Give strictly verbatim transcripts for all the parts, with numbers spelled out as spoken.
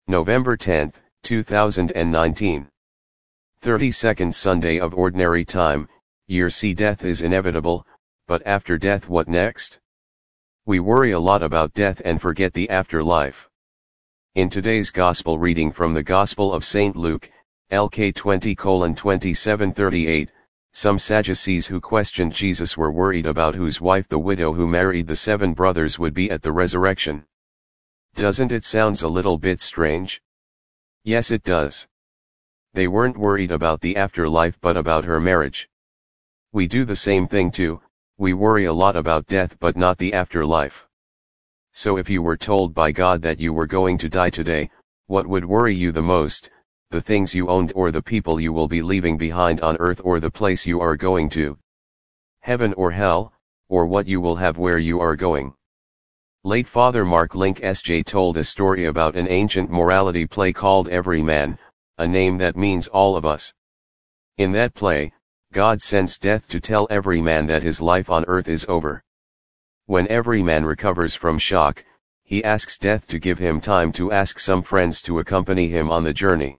November tenth, two thousand nineteen. thirty-second Sunday of Ordinary Time. Year C. Death is inevitable, but after death what next? We worry a lot about death and forget the afterlife. In today's Gospel reading from the Gospel of Saint Luke, L K twenty twenty-seven thirty-eight, some Sadducees who questioned Jesus were worried about whose wife the widow who married the seven brothers would be at the resurrection. Doesn't it sound a little bit strange? Yes, it does. They weren't worried about the afterlife but about her marriage. We do the same thing too, we worry a lot about death but not the afterlife. So if you were told by God that you were going to die today, what would worry you the most, the things you owned or the people you will be leaving behind on earth or the place you are going to? Heaven or hell, or what you will have where you are going? Late Father Mark Link S J told a story about an ancient morality play called Every Man, a name that means all of us. In that play, God sends death to tell every man that his life on earth is over. When every man recovers from shock, he asks death to give him time to ask some friends to accompany him on the journey.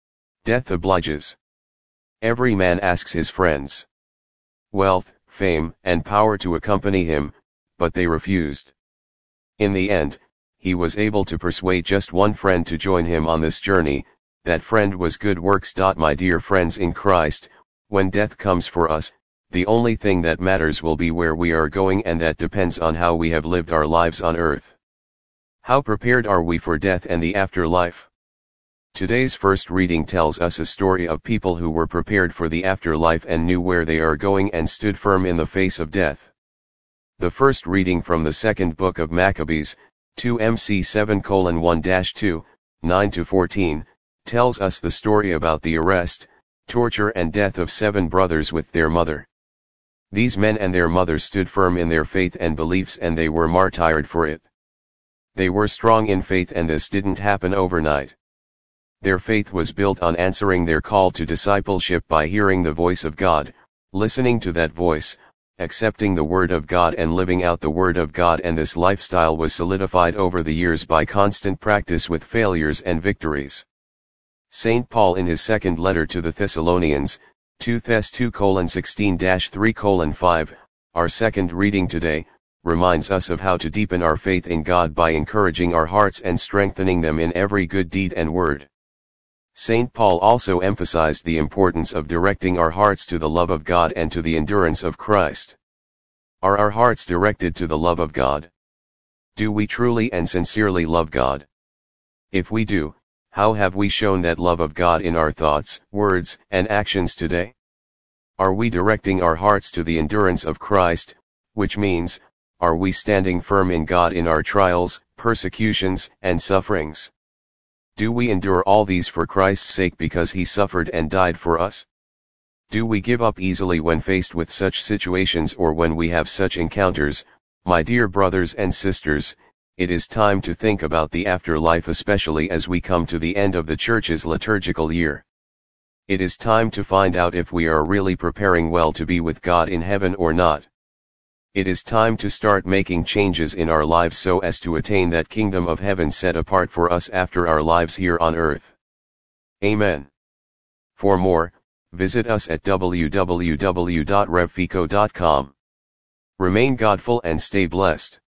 Death obliges. Every man asks his friends wealth, fame, and power to accompany him, but they refused. In the end, he was able to persuade just one friend to join him on this journey. That friend was good works. My dear friends in Christ, when death comes for us, the only thing that matters will be where we are going, and that depends on how we have lived our lives on earth. How prepared are we for death and the afterlife? Today's first reading tells us a story of people who were prepared for the afterlife and knew where they are going and stood firm in the face of death. The first reading from the second book of Maccabees, two M C seven one two, nine to fourteen, tells us the story about the arrest, torture and death of seven brothers with their mother. These men and their mother stood firm in their faith and beliefs, and they were martyred for it. They were strong in faith, and this didn't happen overnight. Their faith was built on answering their call to discipleship by hearing the voice of God, listening to that voice, accepting the Word of God and living out the Word of God, and this lifestyle was solidified over the years by constant practice with failures and victories. Saint Paul in his second letter to the Thessalonians, two Thess two sixteen three five, our second reading today, reminds us of how to deepen our faith in God by encouraging our hearts and strengthening them in every good deed and word. Saint Paul also emphasized the importance of directing our hearts to the love of God and to the endurance of Christ. Are our hearts directed to the love of God? Do we truly and sincerely love God? If we do, how have we shown that love of God in our thoughts, words, and actions today? Are we directing our hearts to the endurance of Christ, which means, are we standing firm in God in our trials, persecutions, and sufferings? Do we endure all these for Christ's sake because he suffered and died for us? Do we give up easily when faced with such situations or when we have such encounters? My dear brothers and sisters, it is time to think about the afterlife, especially as we come to the end of the Church's liturgical year. It is time to find out if we are really preparing well to be with God in heaven or not. It is time to start making changes in our lives so as to attain that kingdom of heaven set apart for us after our lives here on earth. Amen. For more, visit us at w w w dot rev fico dot com. Remain Godful and stay blessed.